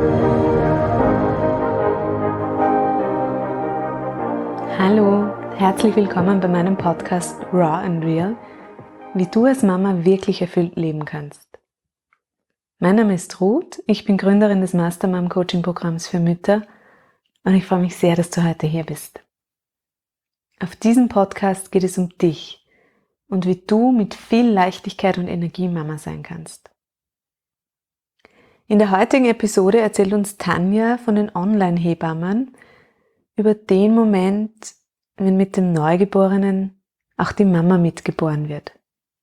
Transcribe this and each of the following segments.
Hallo, herzlich willkommen bei meinem Podcast Raw and Real, wie du als Mama wirklich erfüllt leben kannst. Mein Name ist Ruth, ich bin Gründerin des Mastermom Coaching Programms für Mütter und ich freue mich sehr, dass du heute hier bist. Auf diesem Podcast geht es um dich und wie du mit viel Leichtigkeit und Energie Mama sein kannst. In der heutigen Episode erzählt uns Tanja von den Online-Hebammen über den Moment, wenn mit dem Neugeborenen auch die Mama mitgeboren wird.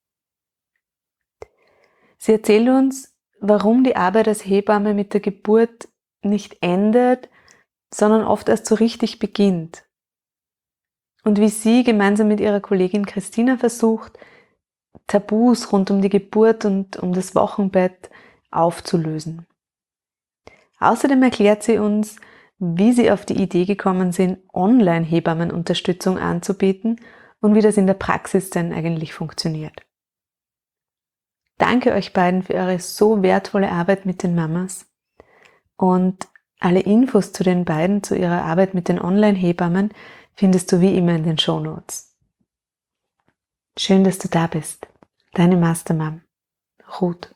Sie erzählt uns, warum die Arbeit als Hebamme mit der Geburt nicht endet, sondern oft erst so richtig beginnt. Und wie sie gemeinsam mit ihrer Kollegin Christina versucht, Tabus rund um die Geburt und um das Wochenbett aufzulösen. Außerdem erklärt sie uns, wie sie auf die Idee gekommen sind, Online-Hebammenunterstützung anzubieten und wie das in der Praxis denn eigentlich funktioniert. Danke euch beiden für eure so wertvolle Arbeit mit den Mamas und alle Infos zu den beiden, zu ihrer Arbeit mit den Online-Hebammen, findest du wie immer in den Shownotes. Schön, dass du da bist. Deine Mastermom, Ruth.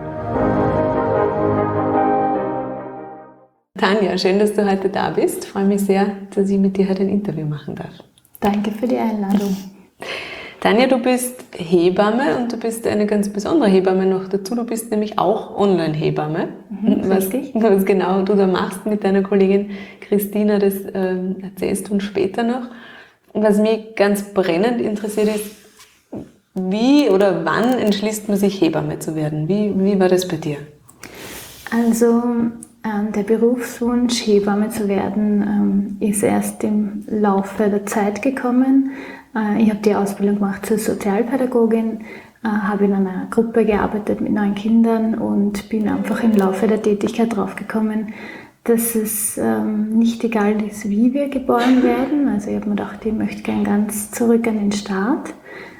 Tanja, schön, dass du heute da bist. Ich freue mich sehr, dass ich mit dir heute ein Interview machen darf. Danke für die Einladung. Tanja, du bist Hebamme und du bist eine ganz besondere Hebamme noch dazu. Du bist nämlich auch Online-Hebamme. Richtig. Was genau du da machst mit deiner Kollegin Christina, das erzählst du uns später noch. Was mich ganz brennend interessiert ist, wie oder wann entschließt man sich, Hebamme zu werden? Wie war das bei dir? Also der Berufswunsch, Hebamme zu werden, ist erst im Laufe der Zeit gekommen. Ich habe die Ausbildung gemacht zur Sozialpädagogin, habe in einer Gruppe gearbeitet mit 9 Kindern und bin einfach im Laufe der Tätigkeit draufgekommen, dass es nicht egal ist, wie wir geboren werden. Also ich habe mir gedacht, ich möchte gerne ganz zurück an den Start.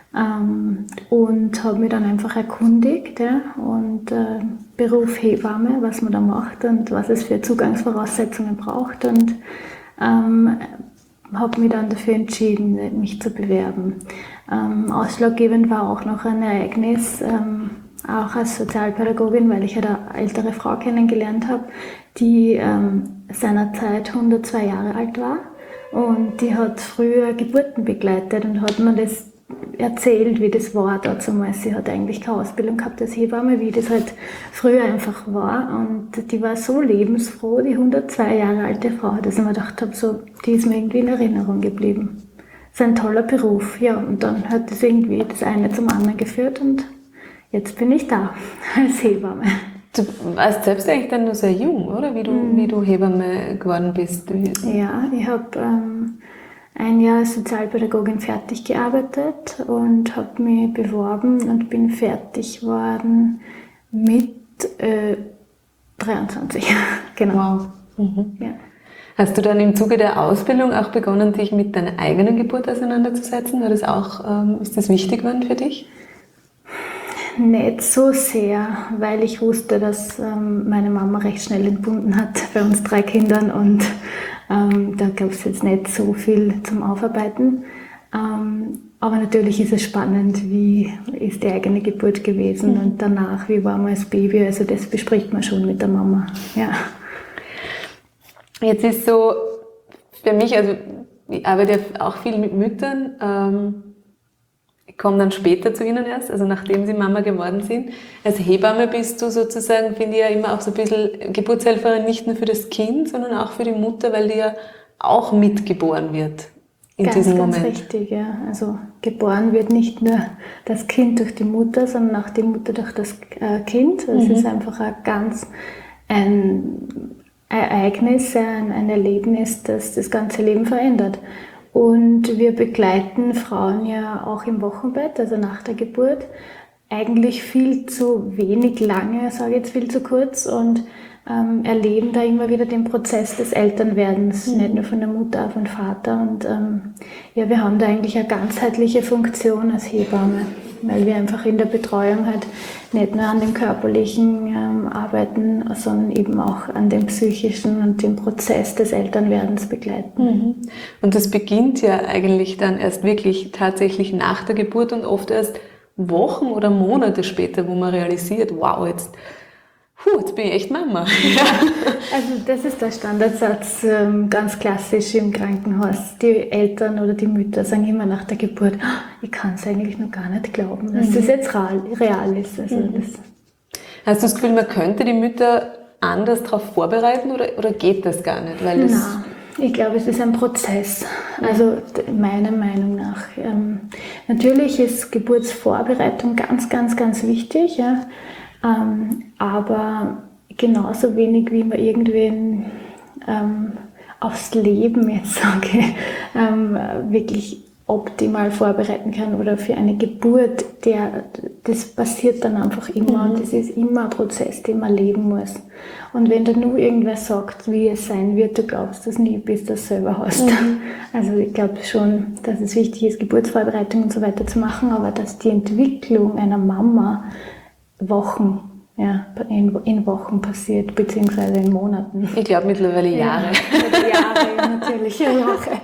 Und habe mich dann einfach erkundigt, ja, und Beruf Hebamme, was man da macht und was es für Zugangsvoraussetzungen braucht, und habe mich dann dafür entschieden, mich zu bewerben. Ausschlaggebend war auch noch ein Ereignis, auch als Sozialpädagogin, weil ich eine ältere Frau kennengelernt habe, die seinerzeit 102 Jahre alt war, und die hat früher Geburten begleitet und hat mir das erzählt, wie das war damals. Sie hat eigentlich keine Ausbildung gehabt als Hebamme, wie das halt früher einfach war, und die war so lebensfroh, die 102 Jahre alte Frau, dass ich mir gedacht habe, so, die ist mir irgendwie in Erinnerung geblieben. Das ist ein toller Beruf, ja, und dann hat das irgendwie das eine zum anderen geführt und jetzt bin ich da als Hebamme. Du warst selbst eigentlich dann nur sehr jung, oder? Wie du Hebamme geworden bist. Ja, ich habe ein Jahr als Sozialpädagogin fertig gearbeitet und habe mich beworben und bin fertig geworden mit 23. Genau. Wow. Mhm. Ja. Hast du dann im Zuge der Ausbildung auch begonnen, dich mit deiner eigenen Geburt auseinanderzusetzen? War das auch, ist das wichtig geworden für dich? Nicht so sehr, weil ich wusste, dass meine Mama recht schnell entbunden hat bei uns 3 Kindern, und da gab es jetzt nicht so viel zum Aufarbeiten. Aber natürlich ist es spannend, wie ist die eigene Geburt gewesen und danach, wie war man als Baby. Also das bespricht man schon mit der Mama. Ja. Jetzt ist so für mich, also ich arbeite ja auch viel mit Müttern, ich komme dann später zu Ihnen erst, also nachdem Sie Mama geworden sind. Als Hebamme bist du sozusagen, finde ich ja immer auch so ein bisschen Geburtshelferin, nicht nur für das Kind, sondern auch für die Mutter, weil die ja auch mitgeboren wird in diesem Moment. Ganz richtig, ja. Also geboren wird nicht nur das Kind durch die Mutter, sondern auch die Mutter durch das Kind. Das ist einfach ein Ereignis, ein Erlebnis, das das ganze Leben verändert. Und wir begleiten Frauen ja auch im Wochenbett, also nach der Geburt, eigentlich viel zu wenig lange, sage ich jetzt viel zu kurz, und erleben da immer wieder den Prozess des Elternwerdens, nicht nur von der Mutter, auch vom Vater. Und ja, wir haben da eigentlich eine ganzheitliche Funktion als Hebamme. weil wir einfach in der Betreuung halt nicht nur an dem körperlichen arbeiten, sondern eben auch an dem psychischen und dem Prozess des Elternwerdens begleiten. Und das beginnt ja eigentlich dann erst wirklich tatsächlich nach der Geburt und oft erst Wochen oder Monate später, wo man realisiert, wow, jetzt bin ich echt Mama. Also das ist der Standardsatz, ganz klassisch im Krankenhaus. Die Eltern oder die Mütter sagen immer nach der Geburt, ich kann es eigentlich noch gar nicht glauben, dass das jetzt real ist. Also das Hast du das Gefühl, man könnte die Mütter anders darauf vorbereiten oder geht das gar nicht? Weil das Nein, ich glaube, es ist ein Prozess. Also meiner Meinung nach. Natürlich ist Geburtsvorbereitung ganz, ganz, ganz wichtig, ja. Aber genauso wenig wie man irgendwen aufs Leben jetzt sage, wirklich optimal vorbereiten kann oder für eine Geburt, das passiert dann einfach immer und das ist immer ein Prozess, den man leben muss. Und wenn da nur irgendwer sagt, wie es sein wird, du glaubst das nie, bis du es selber hast. Also ich glaube schon, dass es wichtig ist, Geburtsvorbereitung und so weiter zu machen, aber dass die Entwicklung einer Mama in Wochen passiert, beziehungsweise in Monaten. Ich glaube mittlerweile Jahre. Jahre, natürlich, Jahre.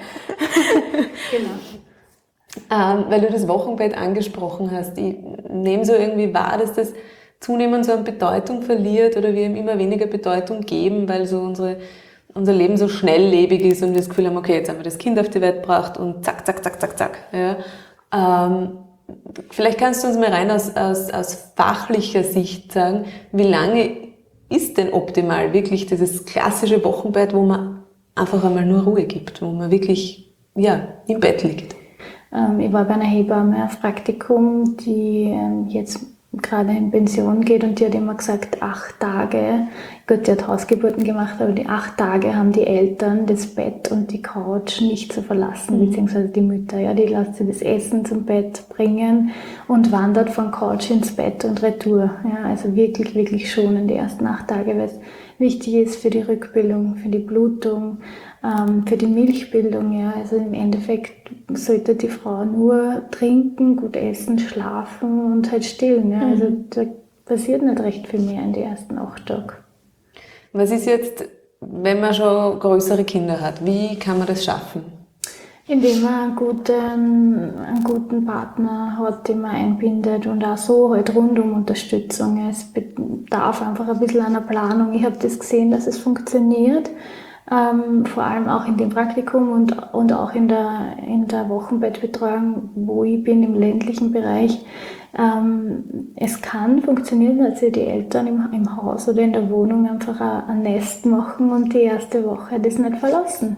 Genau. Weil du das Wochenbett angesprochen hast, ich nehme so irgendwie wahr, dass das zunehmend so an Bedeutung verliert oder wir ihm immer weniger Bedeutung geben, weil so unser Leben so schnelllebig ist und wir das Gefühl haben, okay, jetzt haben wir das Kind auf die Welt gebracht und zack, zack, zack, zack, zack. Ja. Vielleicht kannst du uns mal rein aus fachlicher Sicht sagen, wie lange ist denn optimal wirklich dieses klassische Wochenbett, wo man einfach einmal nur Ruhe gibt, wo man wirklich im Bett liegt? Ich war bei einer Hebamme auf Praktikum, die jetzt gerade in Pension geht und die hat immer gesagt, 8 Tage, gut, die hat Hausgeburten gemacht, aber die 8 Tage haben die Eltern das Bett und die Couch nicht zu verlassen, beziehungsweise die Mütter, ja, die lässt sie das Essen zum Bett bringen und wandert von Couch ins Bett und retour, ja, also wirklich, wirklich schonen die ersten 8 Tage, weil es wichtig ist für die Rückbildung, für die Blutung, für die Milchbildung, ja, also im Endeffekt sollte die Frau nur trinken, gut essen, schlafen und halt stillen, ja, also da passiert nicht recht viel mehr in den ersten 8 Tagen. Was ist jetzt, wenn man schon größere Kinder hat, wie kann man das schaffen? Indem man einen guten Partner hat, den man einbindet und auch so halt rundum Unterstützung. Es bedarf einfach ein bisschen einer Planung. Ich habe das gesehen, dass es funktioniert. Vor allem auch in dem Praktikum und auch in der Wochenbettbetreuung, wo ich bin, im ländlichen Bereich. Es kann funktionieren, dass sie die Eltern im Haus oder in der Wohnung einfach ein Nest machen und die erste Woche das nicht verlassen.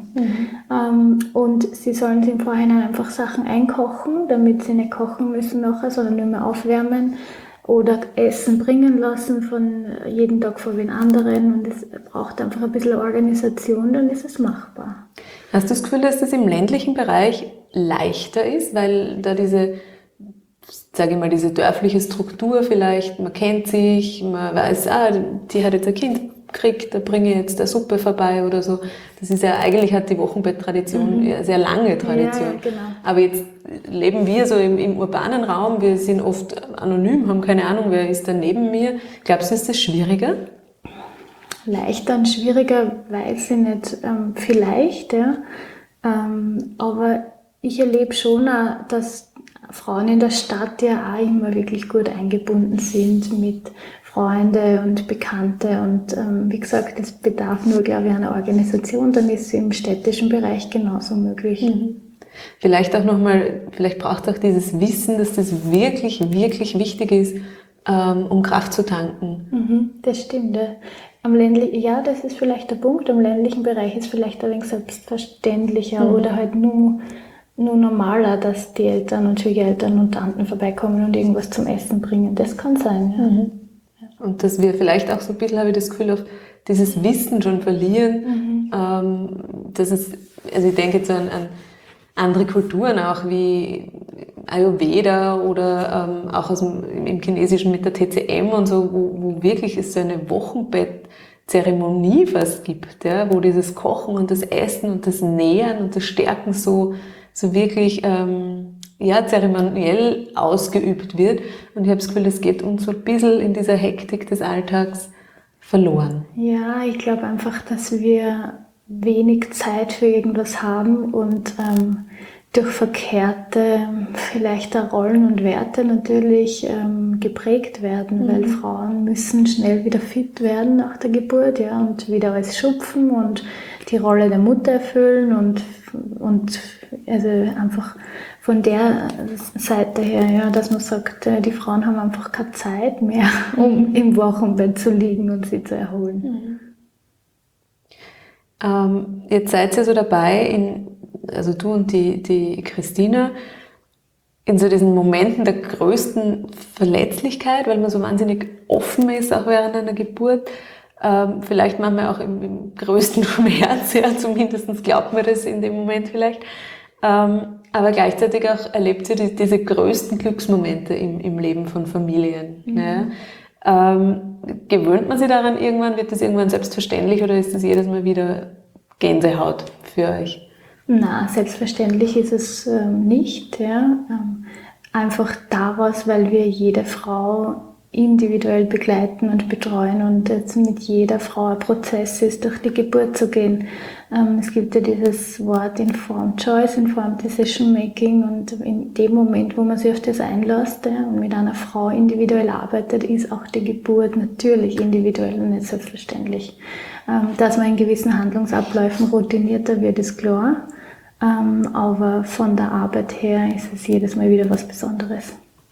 Und sie sollen sich im Vorhinein einfach Sachen einkochen, damit sie nicht kochen müssen nachher, sondern nur mehr aufwärmen. Oder Essen bringen lassen von jeden Tag von wen anderen und es braucht einfach ein bisschen Organisation, dann ist es machbar. Hast du das Gefühl, dass das im ländlichen Bereich leichter ist, weil da diese dörfliche Struktur vielleicht, man kennt sich, man weiß, die hat jetzt ein Kind gekriegt, da bringe ich jetzt eine Suppe vorbei oder so. Das ist ja, eigentlich hat die Wochenbetttradition eine sehr lange Tradition. Ja, genau. Aber jetzt leben wir so im urbanen Raum, wir sind oft anonym, haben keine Ahnung, wer ist da neben mir. Glaubst du, ist das schwieriger? Leichter und schwieriger weiß ich nicht. Vielleicht, ja. Aber ich erlebe schon auch, dass Frauen in der Stadt ja auch immer wirklich gut eingebunden sind mit Freunde und Bekannte und wie gesagt, es bedarf nur, glaube ich, einer Organisation, dann ist es im städtischen Bereich genauso möglich. Vielleicht braucht es auch dieses Wissen, dass das wirklich, wirklich wichtig ist, um Kraft zu tanken. Das stimmt. Ja, das ist vielleicht der Punkt. Im ländlichen Bereich ist vielleicht allerdings selbstverständlicher oder halt nur normaler, dass die Eltern und Schwiegereltern und Tanten vorbeikommen und irgendwas zum Essen bringen. Das kann sein, ja. Und dass wir vielleicht auch so ein bisschen, habe ich das Gefühl, auf dieses Wissen schon verlieren. Dass es, also ich denke jetzt an andere Kulturen auch wie Ayurveda oder auch im Chinesischen mit der TCM und so, wo wirklich es so eine Wochenbettzeremonie fast gibt, ja, wo dieses Kochen und das Essen und das Nähern und das Stärken so wirklich zeremoniell ausgeübt wird. Und ich habe das Gefühl, das geht uns so ein bisschen in dieser Hektik des Alltags verloren. Ja, ich glaube einfach, dass wir wenig Zeit für irgendwas haben und durch verkehrte vielleicht auch Rollen und Werte natürlich geprägt werden, weil Frauen müssen schnell wieder fit werden nach der Geburt, ja, und wieder alles schupfen und die Rolle der Mutter erfüllen und also einfach von der Seite her, ja, dass man sagt, die Frauen haben einfach keine Zeit mehr, um im Wochenbett zu liegen und sie zu erholen. Jetzt seid ihr so dabei, also du und die Christina, in so diesen Momenten der größten Verletzlichkeit, weil man so wahnsinnig offen ist, auch während einer Geburt. Vielleicht manchmal auch im größten Schmerz, ja, zumindest glaubt man das in dem Moment vielleicht. Aber gleichzeitig auch erlebt ihr diese größten Glücksmomente im Leben von Familien. Ja. Gewöhnt man sich daran irgendwann? Wird das irgendwann selbstverständlich oder ist das jedes Mal wieder Gänsehaut für euch? Na, selbstverständlich ist es nicht. Ja. Einfach daraus, weil wir jede Frau individuell begleiten und betreuen und jetzt mit jeder Frau ein Prozess ist, durch die Geburt zu gehen. Es gibt ja dieses Wort Informed Choice, Informed Decision Making und in dem Moment, wo man sich auf das einlässt und mit einer Frau individuell arbeitet, ist auch die Geburt natürlich individuell und nicht selbstverständlich. Dass man in gewissen Handlungsabläufen routinierter wird, ist klar, aber von der Arbeit her ist es jedes Mal wieder was Besonderes.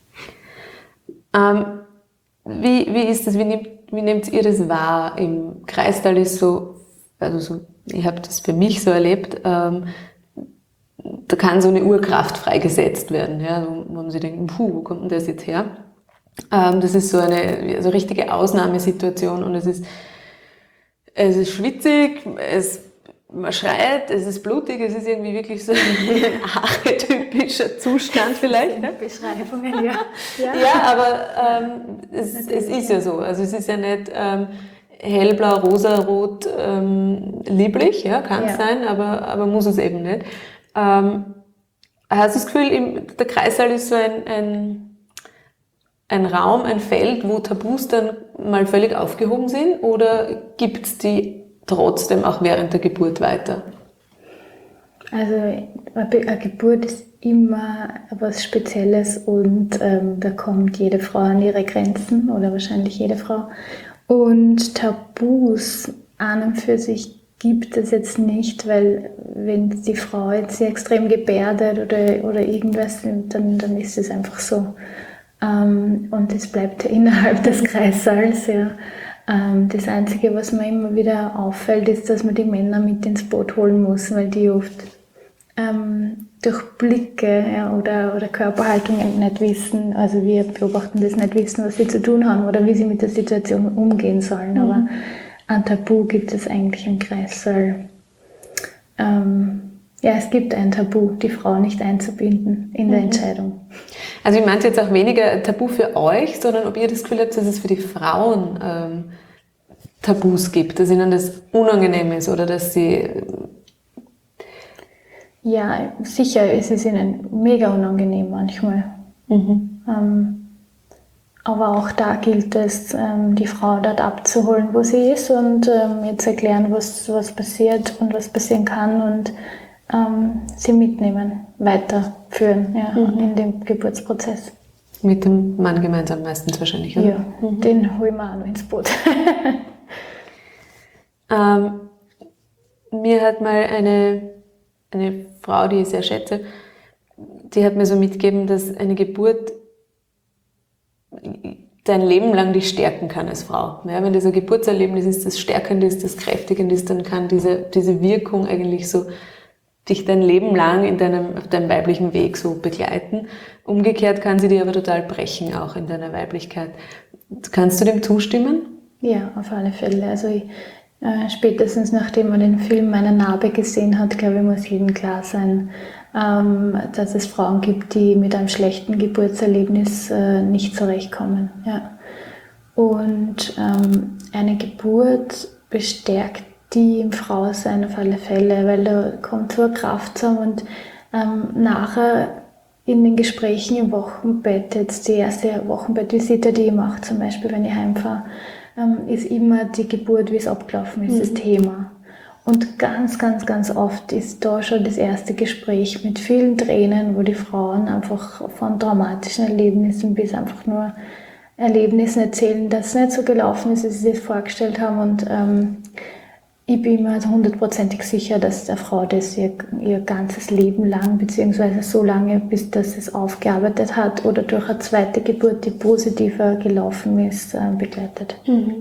Wie ist das? Wie nehmt ihr das wahr? Im Kreistal ist ich habe das für mich so erlebt, da kann so eine Urkraft freigesetzt werden, ja, wo man sich denkt, wo kommt denn das jetzt her? Das ist so eine richtige Ausnahmesituation und es ist schwitzig, man schreit, es ist blutig, es ist irgendwie wirklich so ein archetypischer Zustand vielleicht. Ne? Beschreibungen, ja. Ja, aber es ist ja so. Also es ist ja nicht hellblau, rosa-rot, lieblich, ja, kann es sein, aber muss es eben nicht. Hast du das Gefühl, der Kreissaal ist so ein Raum, ein Feld, wo Tabus dann mal völlig aufgehoben sind oder gibt es die trotzdem auch während der Geburt weiter? Also eine Geburt ist immer was Spezielles und da kommt jede Frau an ihre Grenzen oder wahrscheinlich jede Frau. Und Tabus an und für sich gibt es jetzt nicht, weil wenn die Frau jetzt sehr extrem gebärdet oder irgendwas, dann ist es einfach so. Und es bleibt innerhalb des Kreissaals, ja. Das Einzige, was mir immer wieder auffällt, ist, dass man die Männer mit ins Boot holen muss, weil die oft durch Blicke oder Körperhaltungen nicht wissen, also wir beobachten das, nicht wissen, was sie zu tun haben oder wie sie mit der Situation umgehen sollen. Aber ein Tabu gibt es eigentlich im Kreissaal. Es gibt ein Tabu, die Frau nicht einzubinden in der Entscheidung. Also ich meinte jetzt auch weniger Tabu für euch, sondern ob ihr das Gefühl habt, dass es für die Frauen Tabus gibt, dass ihnen das unangenehm ist oder dass sie... Ja, sicher ist es ihnen mega unangenehm manchmal. Aber auch da gilt es, die Frau dort abzuholen, wo sie ist und jetzt erklären, was passiert und was passieren kann und sie mitnehmen, weiterführen in dem Geburtsprozess. Mit dem Mann gemeinsam meistens wahrscheinlich, oder? Ja, den holen wir auch noch ins Boot. Mir hat mal eine Frau, die ich sehr schätze, die hat mir so mitgegeben, dass eine Geburt dein Leben lang dich stärken kann als Frau. Ja, wenn das ein Geburtserlebnis ist, das stärkend ist, das kräftigend ist, dann kann diese Wirkung eigentlich so dich dein Leben lang auf deinem weiblichen Weg so begleiten. Umgekehrt kann sie dir aber total brechen, auch in deiner Weiblichkeit. Kannst du dem zustimmen? Ja, auf alle Fälle. Also spätestens nachdem man den Film Meine Narbe gesehen hat, glaube ich, muss jedem klar sein, dass es Frauen gibt, die mit einem schlechten Geburtserlebnis nicht zurechtkommen. Ja. Und eine Geburt bestärkt die im Frausein auf alle Fälle, weil da kommt so eine Kraft zusammen und nachher in den Gesprächen im Wochenbett, jetzt die erste Wochenbettvisite, die ich mache, zum Beispiel, wenn ich heimfahre, ist immer die Geburt, wie es abgelaufen ist, das Thema. Und ganz, ganz, ganz oft ist da schon das erste Gespräch mit vielen Tränen, wo die Frauen einfach von traumatischen Erlebnissen bis einfach nur Erlebnissen erzählen, dass es nicht so gelaufen ist, wie sie sich das vorgestellt haben. Und ich bin mir also 100%ig sicher, dass der Frau das ihr ganzes Leben lang, beziehungsweise so lange, bis das es aufgearbeitet hat oder durch eine zweite Geburt, die positiver gelaufen ist, begleitet.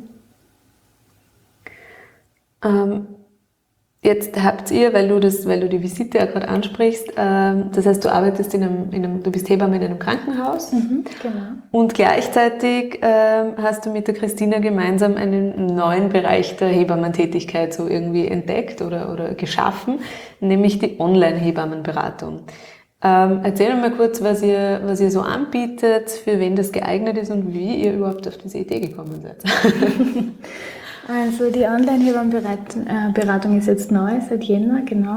Jetzt habt ihr, weil du die Visite ja gerade ansprichst, das heißt, du arbeitest du bist Hebamme in einem Krankenhaus. Genau. Und gleichzeitig hast du mit der Christina gemeinsam einen neuen Bereich der Hebammentätigkeit so irgendwie entdeckt oder geschaffen, nämlich die Online-Hebammenberatung. Erzähl mir mal kurz, was ihr so anbietet, für wen das geeignet ist und wie ihr überhaupt auf diese Idee gekommen seid. Also die Online-Hebammenberatung ist jetzt neu, seit Jänner, genau,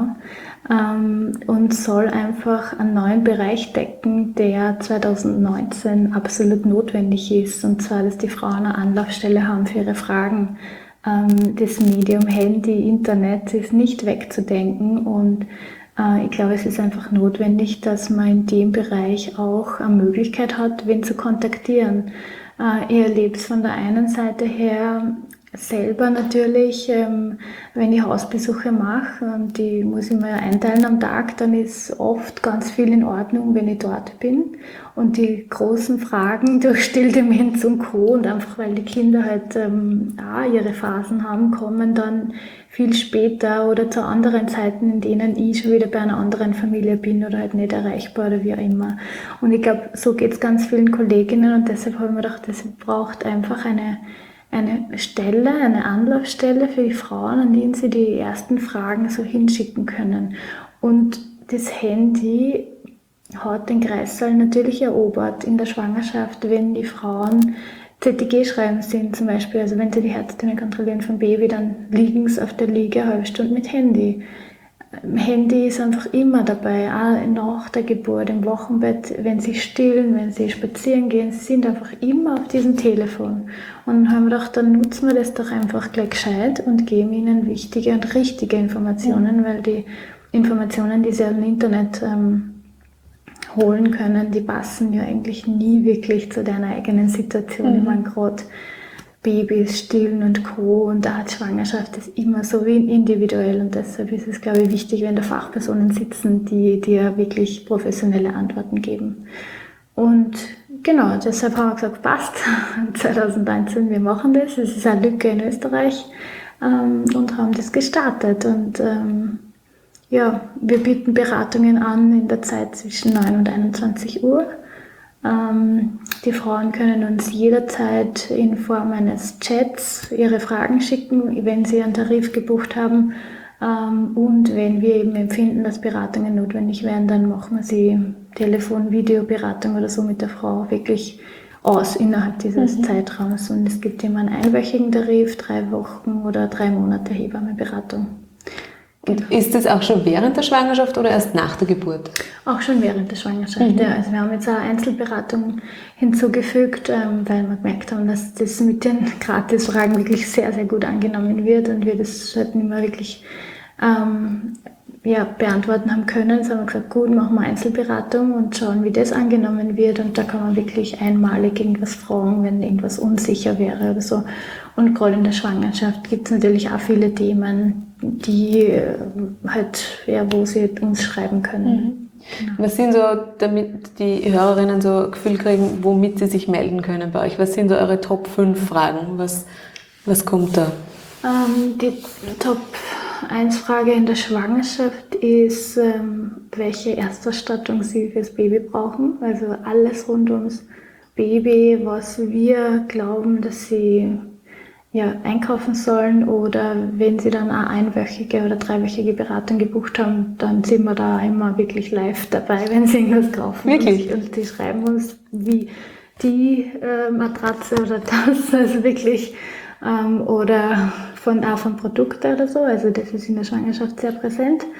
und soll einfach einen neuen Bereich decken, der 2019 absolut notwendig ist, und zwar, dass die Frauen eine Anlaufstelle haben für ihre Fragen. Das Medium Handy, Internet ist nicht wegzudenken, und ich glaube, es ist einfach notwendig, dass man in dem Bereich auch eine Möglichkeit hat, wen zu kontaktieren. Ich erlebe es von der einen Seite her selber natürlich, wenn ich Hausbesuche mache, und die muss ich mir einteilen am Tag, dann ist oft ganz viel in Ordnung, wenn ich dort bin. Und die großen Fragen durch Stilldemenz und Co. und einfach weil die Kinder halt auch ihre Phasen haben, kommen dann viel später oder zu anderen Zeiten, in denen ich schon wieder bei einer anderen Familie bin oder halt nicht erreichbar oder wie auch immer. Und ich glaube, so geht es ganz vielen Kolleginnen, und deshalb habe ich mir gedacht, es braucht einfach eine Stelle, eine Anlaufstelle für die Frauen, an denen sie die ersten Fragen so hinschicken können. Und das Handy hat den Kreissaal natürlich erobert in der Schwangerschaft, wenn die Frauen ZTG schreiben sind zum Beispiel, also wenn sie die Herztöne kontrollieren vom Baby, dann liegen sie auf der Liege eine halbe Stunde mit Handy. Handy ist einfach immer dabei, auch nach der Geburt, im Wochenbett, wenn sie stillen, wenn sie spazieren gehen, sie sind einfach immer auf diesem Telefon. Und dann haben wir gedacht, dann nutzen wir das doch einfach gleich gescheit und geben ihnen wichtige und richtige Informationen, weil die Informationen, die sie aus dem Internet holen können, die passen ja eigentlich nie wirklich zu deiner eigenen Situation. Ich meine, gerade Babys, Stillen und Co. und da hat Schwangerschaft ist immer so individuell, und deshalb ist es, glaube ich, wichtig, wenn da Fachpersonen sitzen, die dir wirklich professionelle Antworten geben. Und genau, deshalb haben wir gesagt, passt, 2019, wir machen das, es ist eine Lücke in Österreich, und haben das gestartet. Und ja, wir bieten Beratungen an in der Zeit zwischen 9 und 21 Uhr. Die Frauen können uns jederzeit in Form eines Chats ihre Fragen schicken, wenn sie einen Tarif gebucht haben. Und wenn wir eben empfinden, dass Beratungen notwendig wären, dann machen wir sie Telefon-, Videoberatung oder so mit der Frau wirklich aus innerhalb dieses Zeitraums. Und es gibt immer einen einwöchigen Tarif, 3 Wochen oder 3 Monate Hebammenberatung. Und ist das auch schon während der Schwangerschaft oder erst nach der Geburt? Auch schon während der Schwangerschaft, ja. Also wir haben jetzt eine Einzelberatung hinzugefügt, weil wir gemerkt haben, dass das mit den Gratisfragen wirklich sehr, sehr gut angenommen wird und wir das halt nicht mehr wirklich beantworten haben können. So haben wir gesagt, gut, machen wir Einzelberatung und schauen, wie das angenommen wird. Und da kann man wirklich einmalig irgendwas fragen, wenn irgendwas unsicher wäre oder so. Und gerade in der Schwangerschaft gibt es natürlich auch viele Themen, die wo sie uns schreiben können. Genau. Was sind so, damit die Hörerinnen so ein Gefühl kriegen, womit sie sich melden können bei euch? Was sind so eure Top 5 Fragen? Was kommt da? Die Top 1 Frage in der Schwangerschaft ist, welche Erstausstattung sie fürs Baby brauchen. Also alles rund ums Baby, was wir glauben, dass sie einkaufen sollen, oder wenn sie dann eine einwöchige oder 3-wöchige Beratung gebucht haben, dann sind wir da immer wirklich live dabei, wenn sie irgendwas kaufen. Wirklich? Und die schreiben uns, wie die Matratze oder das, also wirklich, oder von Produkten oder so, also das ist in der Schwangerschaft sehr präsent.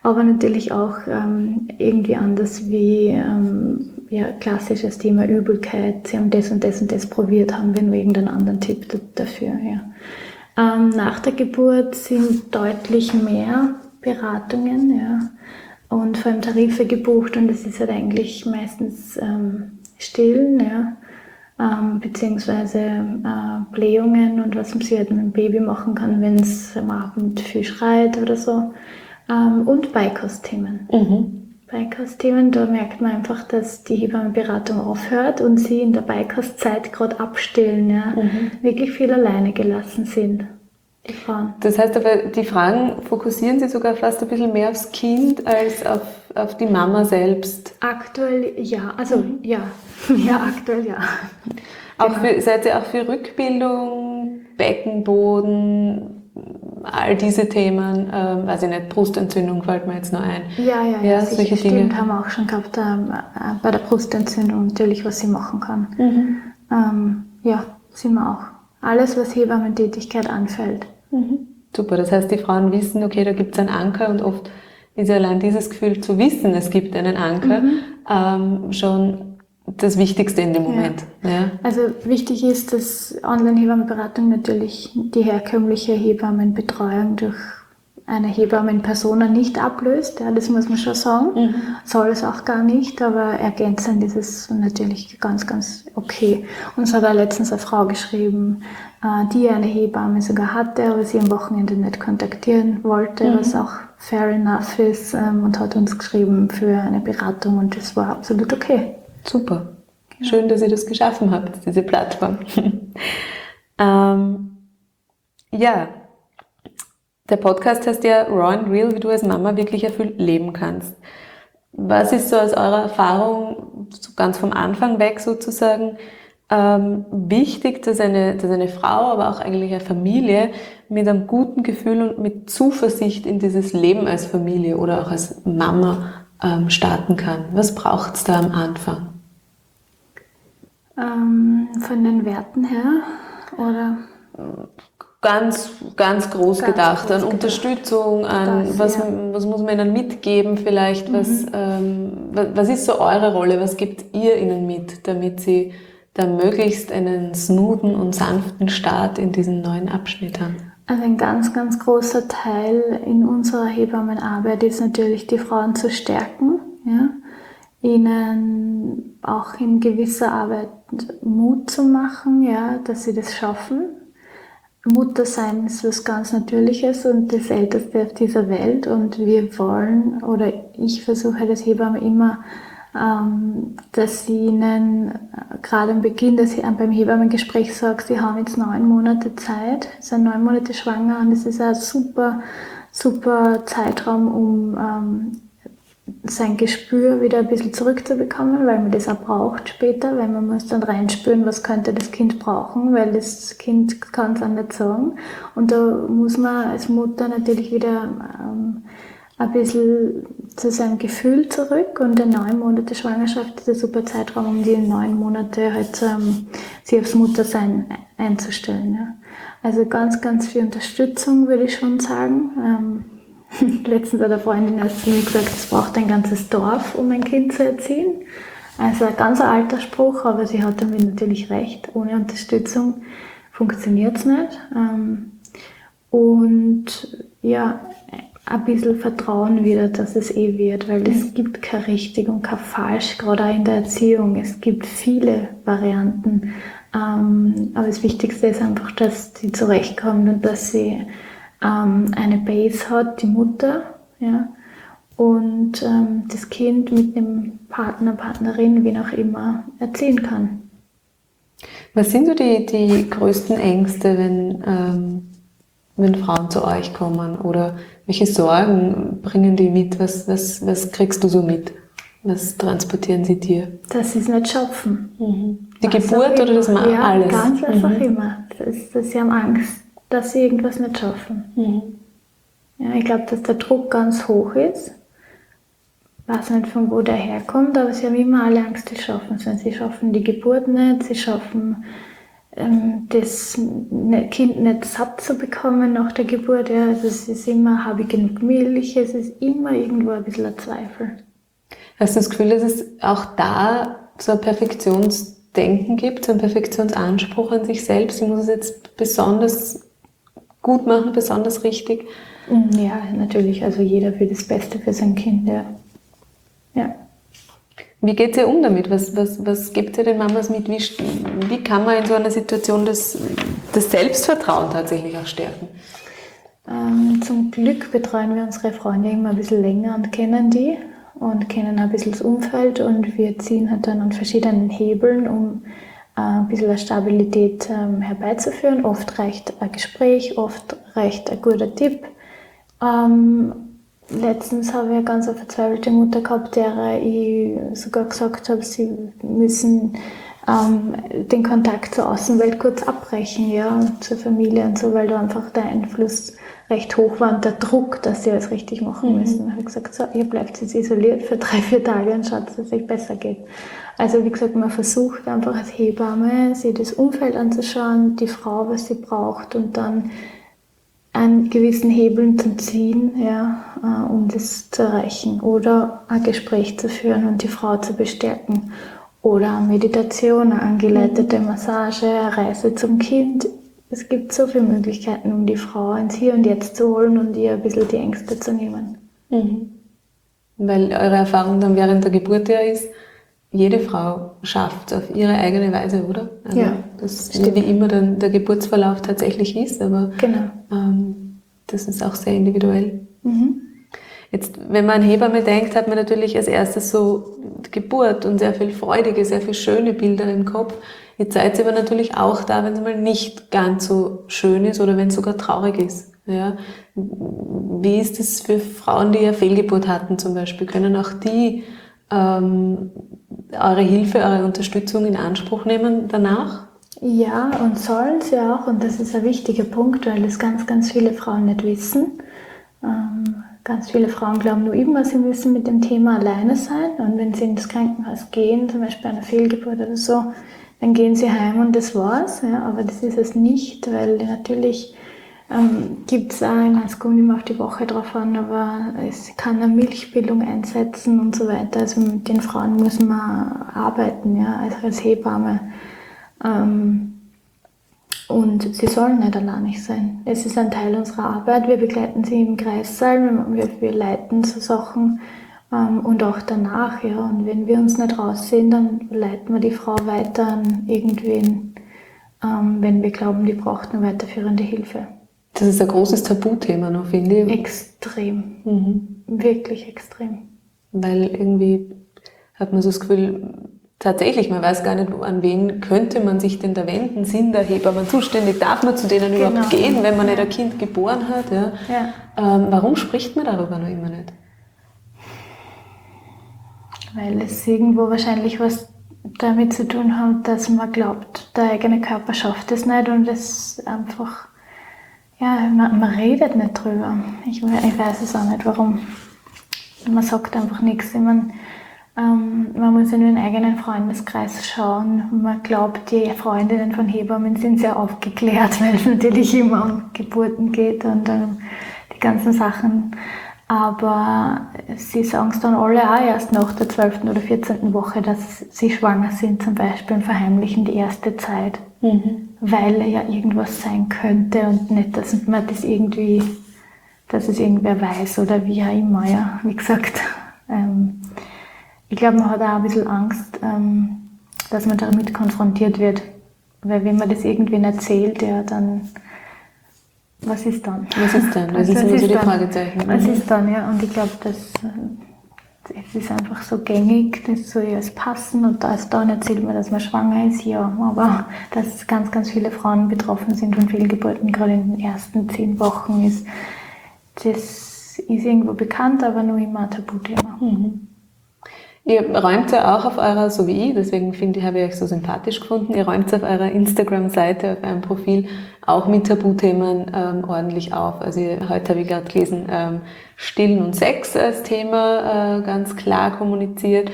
aber natürlich auch irgendwie anders wie klassisches Thema Übelkeit. Sie haben das und das und das probiert, haben wir nur irgendeinen anderen Tipp dafür. Ja. Nach der Geburt sind deutlich mehr Beratungen, ja, und vor allem Tarife gebucht, und es ist halt eigentlich meistens Stillen, ja, beziehungsweise Blähungen und was man sich halt mit dem Baby machen kann, wenn es am Abend viel schreit oder so, und Beikostthemen. Beikostthemen, da merkt man einfach, dass die Hebammenberatung aufhört und sie in der Beikostzeit gerade abstillen, ja, wirklich viel alleine gelassen sind, die Frauen. Das heißt aber, die Fragen fokussieren sich sogar fast ein bisschen mehr aufs Kind als auf die Mama selbst. Aktuell ja, also ja, aktuell ja. Auch seid ihr auch für Rückbildung, Beckenboden, all diese Themen, weiß ich nicht, Brustentzündung fällt mir jetzt noch ein. Ja, solche stimmt, Dinge. haben wir auch schon gehabt, bei der Brustentzündung natürlich, was sie machen kann. Sind wir auch. Alles, was Hebammentätigkeit anfällt. Super, das heißt, die Frauen wissen, okay, da gibt es einen Anker, und oft ist ja allein dieses Gefühl zu wissen, es gibt einen Anker, schon das Wichtigste in dem Moment. Ja. Also wichtig ist, dass Online-Hebammenberatung natürlich die herkömmliche Hebammenbetreuung durch eine Hebammenpersona nicht ablöst. Ja, das muss man schon sagen. Soll es auch gar nicht, aber ergänzend ist es natürlich ganz, ganz okay. Uns hat auch letztens eine Frau geschrieben, die eine Hebamme sogar hatte, aber sie am Wochenende nicht kontaktieren wollte, was auch fair enough ist, und hat uns geschrieben für eine Beratung, und das war absolut okay. Super. Schön, dass ihr das geschaffen habt, diese Plattform. Der Podcast heißt ja Raw and Real, wie du als Mama wirklich erfüllt leben kannst. Was ist so aus eurer Erfahrung, so ganz vom Anfang weg sozusagen, wichtig, dass eine Frau, aber auch eigentlich eine Familie mit einem guten Gefühl und mit Zuversicht in dieses Leben als Familie oder auch als Mama starten kann? Was braucht es da am Anfang? Von den Werten her, oder? Ganz groß gedacht, an Unterstützung, an was muss man ihnen mitgeben vielleicht, was ist so eure Rolle, was gebt ihr ihnen mit, damit sie da möglichst einen smoothen und sanften Start in diesen neuen Abschnitt haben? Also ein ganz, ganz großer Teil in unserer Hebammenarbeit ist natürlich, die Frauen zu stärken, ja? Ihnen auch in gewisser Arbeit Mut zu machen, ja, dass sie das schaffen. Muttersein ist was ganz Natürliches und das Älteste auf dieser Welt, und wir wollen, oder ich versuche das Hebamme immer, dass sie ihnen gerade am Beginn, dass ich beim Hebammengespräch sage, sie haben jetzt 9 Monate Zeit, sie sind 9 Monate schwanger, und das ist ein super, super Zeitraum, um sein Gespür wieder ein bisschen zurückzubekommen, weil man das auch braucht später, weil man muss dann reinspüren, was könnte das Kind brauchen, weil das Kind kann es auch nicht sagen. Und da muss man als Mutter natürlich wieder ein bisschen zu seinem Gefühl zurück, und eine 9 Monate Schwangerschaft ist ein super Zeitraum, um die 9 Monate halt sich aufs Muttersein einzustellen. Ja. Also ganz, ganz viel Unterstützung, würde ich schon sagen. Letztens hat eine Freundin zu mir gesagt, es braucht ein ganzes Dorf, um ein Kind zu erziehen. Also ein ganz alter Spruch, aber sie hat damit natürlich recht. Ohne Unterstützung funktioniert es nicht. Und ja, ein bisschen Vertrauen wieder, dass es wird, weil es gibt kein richtig und kein falsch, gerade auch in der Erziehung. Es gibt viele Varianten. Aber das Wichtigste ist einfach, dass sie zurechtkommt und dass sie eine Base hat, die Mutter, ja, und das Kind mit dem Partner, Partnerin, wie auch immer, erziehen kann. Was sind so die größten Ängste, wenn Frauen zu euch kommen, oder welche Sorgen bringen die mit? Was kriegst du so mit? Was transportieren sie dir? Dass sie es nicht schaffen. Die Geburt oder das ja, alles? Ganz was auch immer. Dass sie haben Angst, dass sie irgendwas nicht schaffen. Ja, ich glaube, dass der Druck ganz hoch ist. Ich weiß nicht, von wo der herkommt, aber sie haben immer alle Angst, sie schaffen es. Sie schaffen die Geburt nicht, sie schaffen das Kind nicht satt zu bekommen nach der Geburt. Ja. Also es ist immer, habe ich genug Milch? Es ist immer irgendwo ein bisschen ein Zweifel. Hast du das Gefühl, dass es auch da so ein Perfektionsdenken gibt, so einen Perfektionsanspruch an sich selbst? Ich muss es jetzt besonders gut machen, besonders richtig? Ja, natürlich. Also jeder will das Beste für sein Kind. Ja. Ja. Wie geht ihr um damit? Was gebt ihr den Mamas mit? Wie kann man in so einer Situation das Selbstvertrauen tatsächlich auch stärken? Zum Glück betreuen wir unsere Freunde immer ein bisschen länger und kennen die und kennen ein bisschen das Umfeld, und wir ziehen halt dann an verschiedenen Hebeln, um ein bisschen eine Stabilität herbeizuführen. Oft reicht ein Gespräch, oft reicht ein guter Tipp. Letztens habe ich eine ganz verzweifelte Mutter gehabt, der ich sogar gesagt habe, sie müssen den Kontakt zur Außenwelt kurz abbrechen, ja, zur Familie und so, weil da einfach der Einfluss recht hoch war und der Druck, dass sie alles richtig machen müssen. Da habe ich gesagt, so, ihr bleibt jetzt isoliert für 3-4 Tage und schaut, dass es euch besser geht. Also wie gesagt, man versucht einfach als Hebamme, sich das Umfeld anzuschauen, die Frau, was sie braucht, und dann an gewissen Hebeln zu ziehen, ja, um das zu erreichen. Oder ein Gespräch zu führen und die Frau zu bestärken. Oder eine Meditation, eine angeleitete Massage, eine Reise zum Kind. Es gibt so viele Möglichkeiten, um die Frau ins Hier und Jetzt zu holen und ihr ein bisschen die Ängste zu nehmen. Weil eure Erfahrung dann während der Geburt ja ist, jede Frau schafft es auf ihre eigene Weise, oder? Also Ja, das stimmt. wie immer dann der Geburtsverlauf tatsächlich ist, aber Genau. das ist auch sehr individuell. Jetzt, wenn man an Hebamme denkt, hat man natürlich als erstes so Geburt und sehr viel freudige, sehr viel schöne Bilder im Kopf. Jetzt seid ihr aber natürlich auch da, wenn es mal nicht ganz so schön ist oder wenn es sogar traurig ist. Ja? Wie ist es für Frauen, die eine Fehlgeburt hatten zum Beispiel? Können auch die eure Hilfe, eure Unterstützung in Anspruch nehmen danach? Ja, und sollen sie auch, und das ist ein wichtiger Punkt, weil es ganz, ganz viele Frauen nicht wissen. Ganz viele Frauen glauben nur immer, sie müssen mit dem Thema alleine sein, und wenn sie ins Krankenhaus gehen, zum Beispiel eine Fehlgeburt oder so, dann gehen sie heim und das war's. Ja, aber das ist es nicht, weil natürlich gibt es auch, es kommt immer auf die Woche drauf an, aber es kann eine Milchbildung einsetzen und so weiter. Also mit den Frauen muss man arbeiten, ja, als Hebamme. Und sie sollen nicht alleinig sein. Es ist ein Teil unserer Arbeit. Wir begleiten sie im Kreissaal, wir leiten so Sachen und auch danach. Ja. Und wenn wir uns nicht raussehen, dann leiten wir die Frau weiter an irgendwen, wenn wir glauben, die braucht eine weiterführende Hilfe. Das ist ein großes Tabuthema noch, finde ich. Extrem. Wirklich extrem. Weil irgendwie hat man so das Gefühl, tatsächlich, man weiß gar nicht, an wen könnte man sich denn da wenden? Sind da Hebammen zuständig? Darf man zu denen überhaupt gehen, wenn man nicht ein Kind geboren hat? Ja? Warum spricht man darüber noch immer nicht? Weil es irgendwo wahrscheinlich was damit zu tun hat, dass man glaubt, der eigene Körper schafft es nicht, und es einfach, ja, man redet nicht drüber. Ich weiß es auch nicht, warum. Man sagt einfach nichts. Ich meine, man muss in den eigenen Freundeskreis schauen. Man glaubt, die Freundinnen von Hebammen sind sehr aufgeklärt, weil es natürlich immer um Geburten geht und die ganzen Sachen. Aber sie sagen es dann alle auch erst nach der 12. oder 14. Woche, dass sie schwanger sind zum Beispiel, und verheimlichen die erste Zeit, weil ja irgendwas sein könnte und nicht, dass man das irgendwie, dass es irgendwer weiß oder wie auch immer, ja, wie gesagt. Ich glaube, man hat auch ein bisschen Angst, dass man damit konfrontiert wird. Weil wenn man das irgendwen erzählt, ja, dann, was ist dann? Was ist dann? Das ist immer so die Fragezeichen. Was ist dann, ja? Und ich glaube, es ist einfach so gängig, das soll ja passen, und dann erzählt man, dass man schwanger ist, ja. Aber dass ganz, ganz viele Frauen betroffen sind von Fehlgeburten, gerade in den ersten 10 Wochen, das ist irgendwo bekannt, aber noch immer ein Tabuthema. Ihr räumt ja auch auf eurer, so wie ich, deswegen habe ich euch so sympathisch gefunden, ihr räumt auf eurer Instagram-Seite, auf eurem Profil auch mit Tabuthemen ordentlich auf. Also heute habe ich gerade gelesen, Stillen und Sex als Thema ganz klar kommuniziert.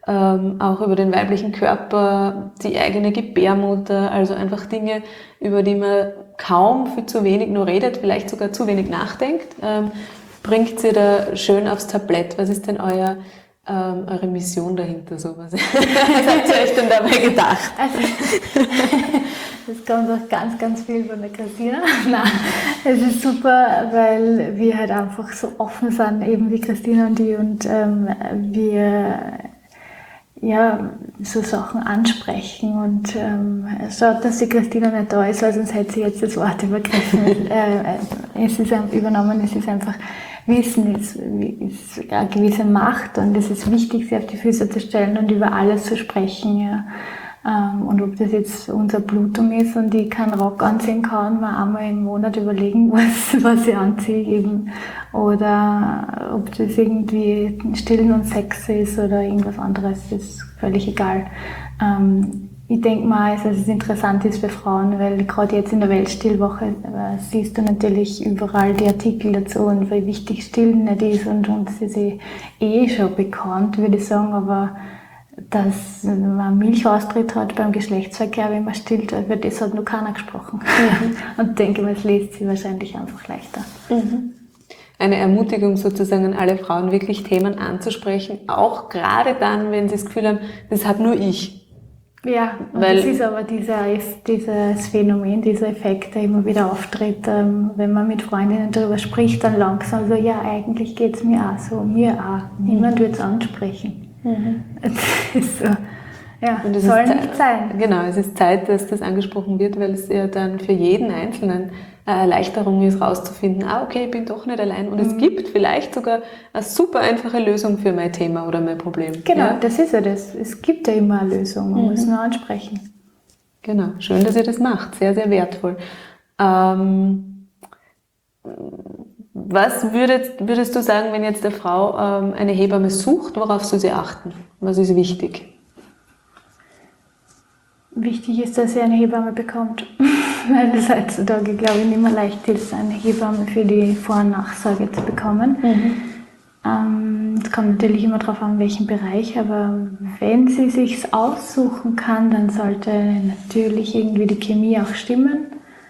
auch über den weiblichen Körper, die eigene Gebärmutter, also einfach Dinge, über die man kaum viel zu wenig nur redet, vielleicht sogar zu wenig nachdenkt, bringt sie da schön aufs Tablett. Was ist denn eure Mission dahinter? So? Was habt ihr euch denn dabei gedacht? Also, das kommt auch ganz, ganz viel von der Christina. Nein, es ist super, weil wir halt einfach so offen sind, eben wie Christina und ich, und wir ja, so Sachen ansprechen. Und schaut, dass die Christina nicht da ist, weil sonst hätte sie jetzt das Wort übergriffen. Es ist übernommen, es ist einfach Wissen, ist eine gewisse Macht, und es ist wichtig, sie auf die Füße zu stellen und über alles zu sprechen. Ja. Und ob das jetzt unser Blutung ist und ich keinen Rock anziehen kann, mal einmal im Monat überlegen, was ich anziehe eben. Oder ob das irgendwie Stillen und Sex ist oder irgendwas anderes, ist völlig egal. Ich denke mal, dass es interessant ist für Frauen, weil gerade jetzt in der Weltstillwoche siehst du natürlich überall die Artikel dazu und wie wichtig Stillen nicht ist, und es ist schon bekannt, würde ich sagen, aber dass man Milchaustritt hat beim Geschlechtsverkehr, wenn man stillt, über das hat noch keiner gesprochen. Und ich denke, es liest sich wahrscheinlich einfach leichter. Eine Ermutigung sozusagen an alle Frauen, wirklich Themen anzusprechen, auch gerade dann, wenn sie das Gefühl haben, das hat nur ich. Ja, weil das ist aber dieses Phänomen, dieser Effekt, der immer wieder auftritt, wenn man mit Freundinnen darüber spricht, dann langsam so, ja, eigentlich geht es mir auch so, mir auch. Niemand wird es ansprechen. Das ist so, ja, und soll nicht sein. Genau, es ist Zeit, dass das angesprochen wird, weil es ja dann für jeden Einzelnen eine Erleichterung ist, rauszufinden, okay, ich bin doch nicht allein, und es gibt vielleicht sogar eine super einfache Lösung für mein Thema oder mein Problem. Genau, ja? Das ist ja das. Es gibt ja immer eine Lösung, man muss nur ansprechen. Genau, schön, dass ihr das macht, sehr, sehr wertvoll. Was würdest du sagen, wenn jetzt eine Frau eine Hebamme sucht, worauf soll sie achten? Was ist wichtig? Wichtig ist, dass sie eine Hebamme bekommt, weil es heutzutage, glaube ich, nicht mehr leicht ist, eine Hebamme für die Vor- und Nachsorge zu bekommen. Es kommt natürlich immer darauf an, welchen Bereich, aber wenn sie sich aussuchen kann, dann sollte natürlich irgendwie die Chemie auch stimmen.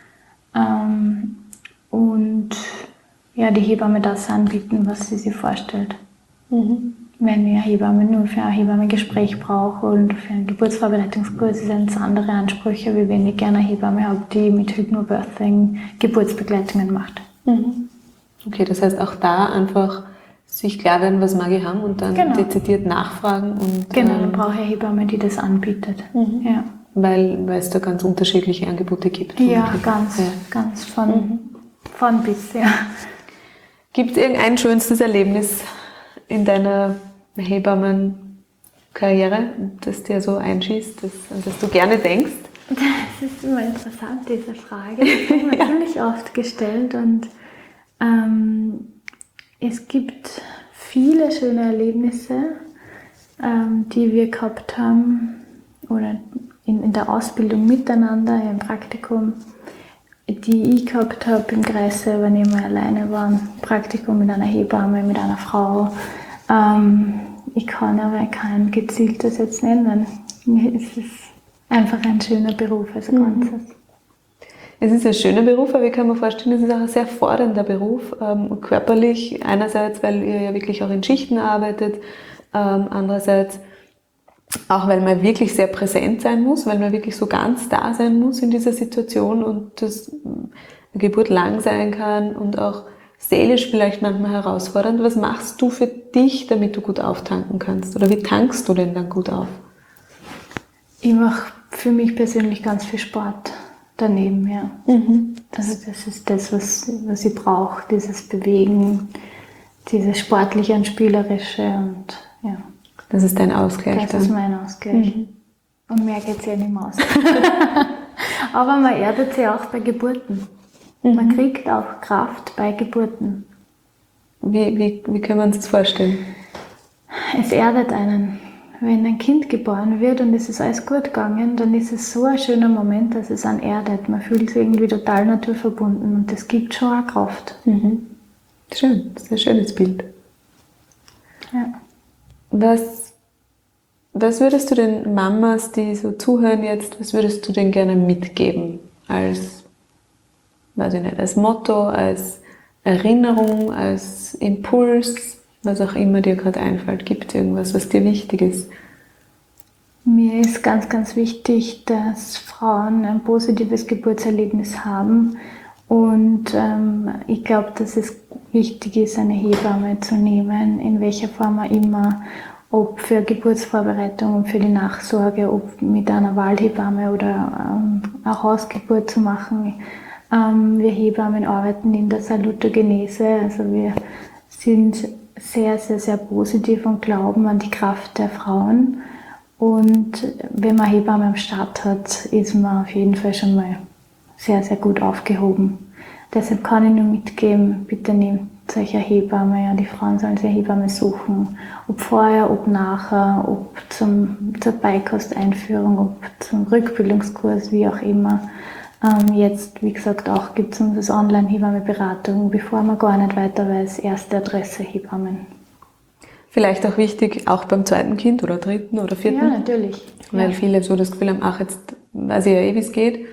Und ja, die Hebamme das anbieten, was sie sich vorstellt. Wenn ich eine Hebamme nur für ein Hebammengespräch brauche und für einen Geburtsvorbereitungskurs, sind es andere Ansprüche, wie wenn ich gerne eine Hebamme habe, die mit Hypnobirthing Geburtsbegleitungen macht. Okay, das heißt auch da einfach sich klar werden, was mag ich haben, und dann dezidiert nachfragen. Und, dann brauche ich eine Hebamme, die das anbietet. Ja. Weil es da ganz unterschiedliche Angebote gibt. Ja, ganz von bis, ja. Gibt es irgendein schönstes Erlebnis in deiner Hebammenkarriere, das dir so einschießt, an das du gerne denkst? Das ist immer interessant, diese Frage. Die wird mir ziemlich oft gestellt, und es gibt viele schöne Erlebnisse, die wir gehabt haben oder in der Ausbildung miteinander, im Praktikum, die ich gehabt habe im Kreis selber, wenn ich mal alleine war, ein Praktikum mit einer Hebamme, mit einer Frau. Ich kann aber kein gezieltes jetzt nennen. Es ist einfach ein schöner Beruf als Ganzes. Es ist ein schöner Beruf, aber ich kann mir vorstellen, es ist auch ein sehr fordernder Beruf, körperlich einerseits, weil ihr ja wirklich auch in Schichten arbeitet, andererseits auch, weil man wirklich sehr präsent sein muss, weil man wirklich so ganz da sein muss in dieser Situation und das eine Geburt lang sein kann und auch seelisch vielleicht manchmal herausfordernd. Was machst du für dich, damit du gut auftanken kannst? Oder wie tankst du denn dann gut auf? Ich mache für mich persönlich ganz viel Sport daneben, ja. Also das ist das, was ich brauche, dieses Bewegen, dieses Sportliche und Spielerische, und ja. Das ist dein Ausgleich. Das ist mein Ausgleich. Und mehr geht es ja nicht mehr aus. Aber man erdet sich auch bei Geburten. Man kriegt auch Kraft bei Geburten. Wie können wir uns das vorstellen? Es erdet einen. Wenn ein Kind geboren wird und es ist alles gut gegangen, dann ist es so ein schöner Moment, dass es einen erdet. Man fühlt sich irgendwie total naturverbunden, und das gibt schon auch Kraft. Schön, das ist ein schönes Bild. Ja. Was Was würdest du den Mamas, die so zuhören jetzt, was würdest du denen gerne mitgeben? Als, weiß ich nicht, als Motto, als Erinnerung, als Impuls, was auch immer dir gerade einfällt. Gibt es irgendwas, was dir wichtig ist? Mir ist ganz, ganz wichtig, dass Frauen ein positives Geburtserlebnis haben. Und ich glaube, dass es wichtig ist, eine Hebamme zu nehmen, in welcher Form auch immer. Ob für Geburtsvorbereitung und für die Nachsorge, ob mit einer Wahlhebamme oder eine Hausgeburt zu machen. Wir Hebammen arbeiten in der Salutogenese, also wir sind sehr, sehr, sehr positiv und glauben an die Kraft der Frauen. Und wenn man Hebamme am Start hat, ist man auf jeden Fall schon mal sehr, sehr gut aufgehoben. Deshalb kann ich nur mitgeben, bitte nehmt solche Hebamme, ja, die Frauen sollen sich eine Hebamme suchen, ob vorher, ob nachher, ob zur Beikosteinführung, ob zum Rückbildungskurs, wie auch immer. Jetzt, wie gesagt, auch gibt es das Online-Hebamme-Beratung, bevor man gar nicht weiter weiß, erste Adresse Hebammen. Vielleicht auch wichtig, auch beim zweiten Kind oder dritten oder vierten. Ja, natürlich. Weil viele so das Gefühl haben, ach, jetzt weiß ich ja wie es geht.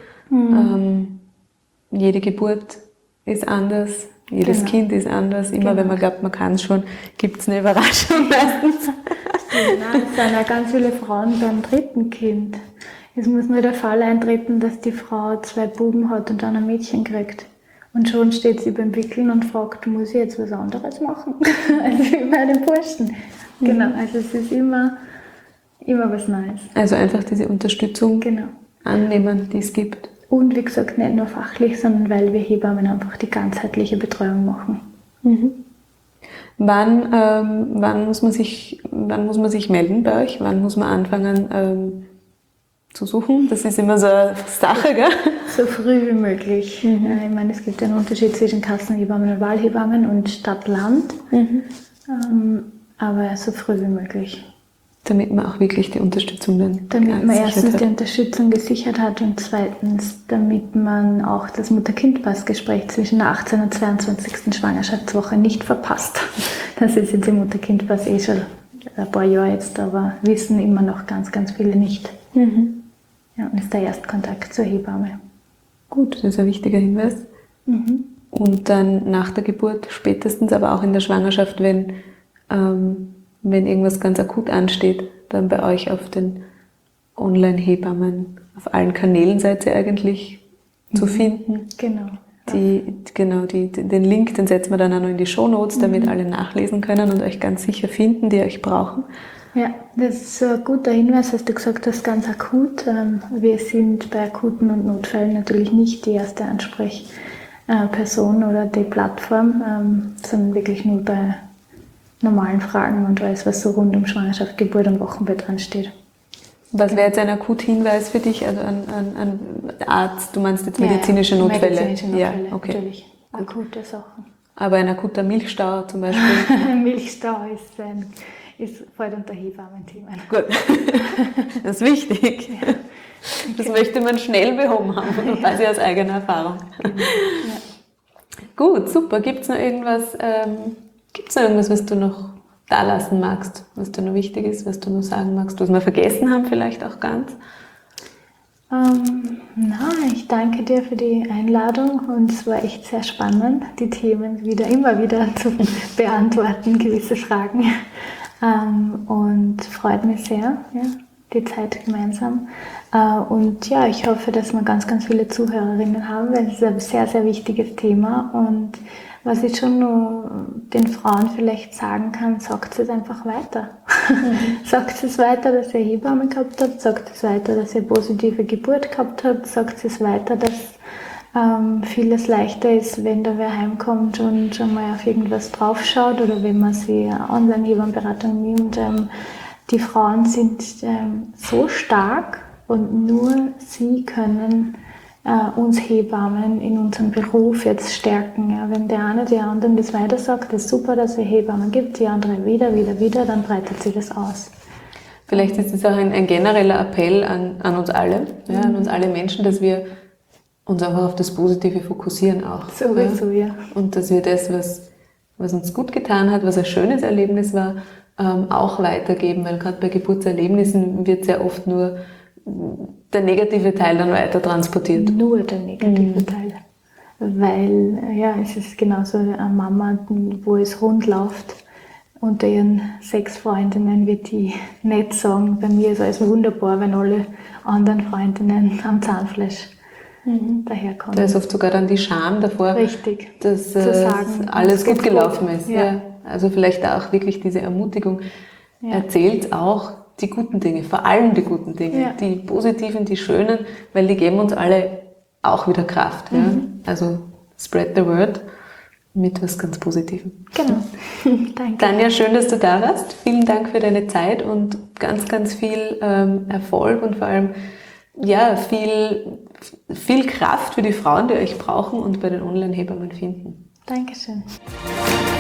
Jede Geburt ist anders, jedes Kind ist anders. Immer wenn man glaubt, man kann es schon, gibt es eine Überraschung meistens. Nein, es sind ja ganz viele Frauen beim dritten Kind. Es muss nur der Fall eintreten, dass die Frau 2 Buben hat und dann ein Mädchen kriegt. Und schon steht sie beim Wickeln und fragt, muss ich jetzt was anderes machen? Also wie bei den Burschen. Genau, also es ist immer was Neues. Also einfach diese Unterstützung annehmen, die es gibt. Und wie gesagt, nicht nur fachlich, sondern weil wir Hebammen einfach die ganzheitliche Betreuung machen. Wann muss man sich melden bei euch? Wann muss man anfangen zu suchen? Das ist immer so eine Sache, gell? So früh wie möglich. Ich meine, es gibt einen Unterschied zwischen Kassenhebammen und Wahlhebammen und Stadt-Land. Aber so früh wie möglich. Damit man auch wirklich die Unterstützung dann Damit man erstens die Unterstützung gesichert hat und zweitens, damit man auch das Mutter-Kind-Pass-Gespräch zwischen der 18. und 22. Schwangerschaftswoche nicht verpasst. Das ist jetzt im Mutter-Kind-Pass schon ein paar Jahre jetzt, aber wissen immer noch ganz, ganz viele nicht. Ja, und ist der Erstkontakt zur Hebamme. Gut, das ist ein wichtiger Hinweis. Und dann nach der Geburt, spätestens aber auch in der Schwangerschaft, wenn irgendwas ganz akut ansteht, dann bei euch auf den Online-Hebammen, auf allen Kanälen seid ihr eigentlich zu finden. Genau. Den Link, den setzen wir dann auch noch in die Shownotes, damit alle nachlesen können und euch ganz sicher finden, die euch brauchen. Ja, das ist ein guter Hinweis, was du gesagt hast, ganz akut. Wir sind bei akuten und Notfällen natürlich nicht die erste Ansprechperson oder die Plattform, sondern wirklich nur bei normalen Fragen und alles, was so rund um Schwangerschaft, Geburt und Wochenbett ansteht. Was wäre jetzt ein Akuthinweis für dich, also an Arzt, du meinst jetzt medizinische Notfälle? Medizinische Notfälle, ja, okay. Natürlich. Akute Sachen. Aber ein akuter Milchstau zum Beispiel? Ein Milchstau fällt unter Hebammen-Themen. Gut, das ist wichtig. Ja. Das möchte man schnell behoben haben, weiß ich aus eigener Erfahrung. Gut, super. Gibt es noch irgendwas, was du noch da lassen magst, was dir noch wichtig ist, was du noch sagen magst, was wir vergessen haben vielleicht auch ganz? Ich danke dir für die Einladung und es war echt sehr spannend, die Themen immer wieder zu beantworten, gewisse Fragen. Und freut mich sehr, ja, die Zeit gemeinsam. Und ja, ich hoffe, dass wir ganz, ganz viele Zuhörerinnen haben, weil es ist ein sehr, sehr wichtiges Thema. Und was ich schon nur den Frauen vielleicht sagen kann, sagt es einfach weiter. Sagt es weiter, dass ihr Hebamme gehabt habt, sagt es weiter, dass ihr positive Geburt gehabt habt, sagt es weiter, dass vieles leichter ist, wenn da wer heimkommt und schon mal auf irgendwas draufschaut oder wenn man sich eine Online-Hebammenberatung nimmt. Die Frauen sind so stark und nur sie können uns Hebammen in unserem Beruf jetzt stärken. Ja, wenn der eine der anderen das weiter sagt, ist super, dass es Hebammen gibt, die andere wieder, dann breitet sich das aus. Vielleicht ist es auch ein genereller Appell an uns alle, an uns alle Menschen, dass wir uns einfach auf das Positive fokussieren auch. Sowieso, ja. Und dass wir das, was uns gut getan hat, was ein schönes Erlebnis war, auch weitergeben, weil gerade bei Geburtserlebnissen wird sehr oft nur der negative Teil dann weiter transportiert. Nur der negative Teil. Weil, ja, es ist genauso eine Mama, wo es rund läuft. Unter ihren 6 Freundinnen wird die nicht sagen, bei mir ist alles wunderbar, wenn alle anderen Freundinnen am Zahnfleisch daherkommen. Da ist oft sogar dann die Scham davor, Richtig, dass zu sagen, alles gut gelaufen ist. Ja. Ja. Also vielleicht auch wirklich diese Ermutigung. Ja. Erzählt auch die guten Dinge, vor allem die guten Dinge, Ja. die positiven, die schönen, weil die geben uns alle auch wieder Kraft. Ja? Also spread the word mit was ganz Positivem. Genau. Danke. Tanja, schön, dass du da warst. Vielen Dank für deine Zeit und ganz, ganz viel Erfolg und vor allem ja, viel Kraft für die Frauen, die euch brauchen und bei den Online-Hebammen finden. Dankeschön.